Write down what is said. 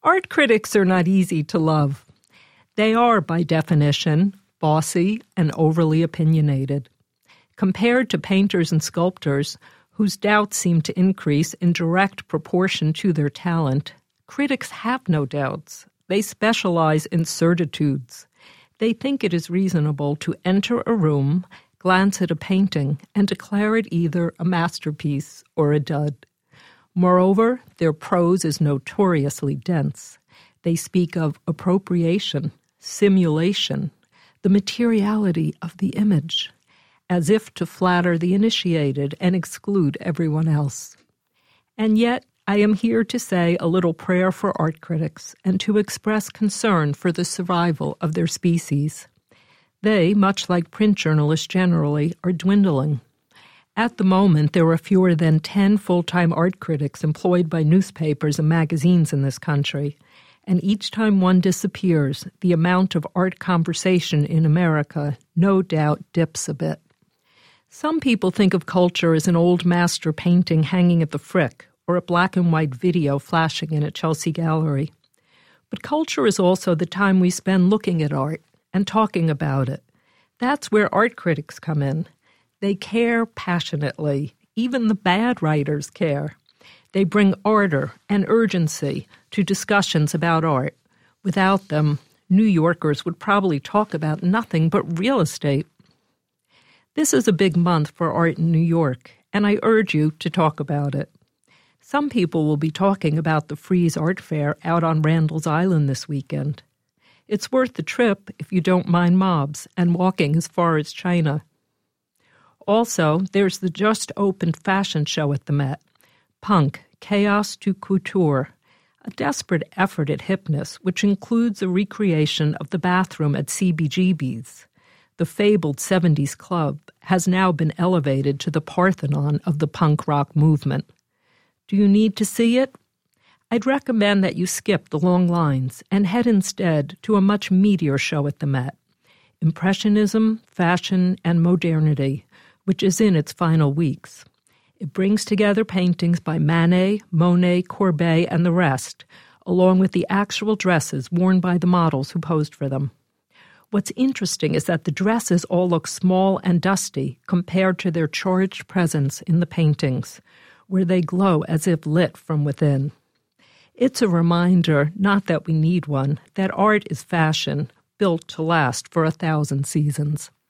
Art critics are not easy to love. They are, by definition, bossy and overly opinionated. Compared to painters and sculptors, whose doubts seem to increase in direct proportion to their talent, critics have no doubts. They specialize in certitudes. They think it is reasonable to enter a room, glance at a painting, and declare it either a masterpiece or a dud. Moreover, their prose is notoriously dense. They speak of appropriation, simulation, the materiality of the image, as if to flatter the initiated and exclude everyone else. And yet, I am here to say a little prayer for art critics and to express concern for the survival of their species. They, much like print journalists generally, are dwindling. At the moment, there are fewer than 10 full-time art critics employed by newspapers and magazines in this country, and each time one disappears, the amount of art conversation in America no doubt dips a bit. Some people think of culture as an old master painting hanging at the Frick or a black-and-white video flashing in a Chelsea gallery. But culture is also the time we spend looking at art and talking about it. That's where art critics come in. They care passionately. Even the bad writers care. They bring ardor and urgency to discussions about art. Without them, New Yorkers would probably talk about nothing but real estate. This is a big month for art in New York, and I urge you to talk about it. Some people will be talking about the Frieze Art Fair out on Randall's Island this weekend. It's worth the trip if you don't mind mobs and walking as far as China. Also, there's the just-opened fashion show at the Met, Punk, Chaos to Couture, a desperate effort at hipness which includes a recreation of the bathroom at CBGB's. The fabled 70s club has now been elevated to the Parthenon of the punk rock movement. Do you need to see it? I'd recommend that you skip the long lines and head instead to a much meatier show at the Met, Impressionism, Fashion, and Modernity, which is in its final weeks. It brings together paintings by Manet, Monet, Courbet, and the rest, along with the actual dresses worn by the models who posed for them. What's interesting is that the dresses all look small and dusty compared to their charged presence in the paintings, where they glow as if lit from within. It's a reminder, not that we need one, that art is fashion, built to last for 1,000 seasons.